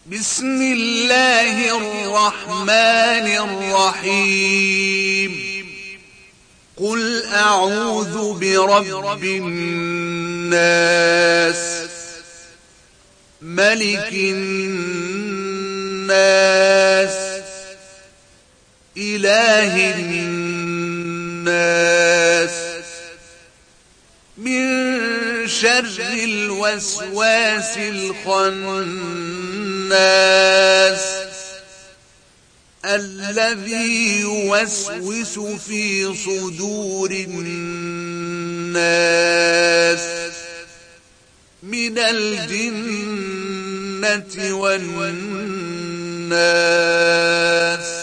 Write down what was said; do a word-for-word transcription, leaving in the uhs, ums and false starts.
بسم الله الرحمن الرحيم قل أعوذ برب الناس ملك الناس إله الناس من شر الوسواس الخناس الذي يوسوس في صدور الناس من الجنة والناس.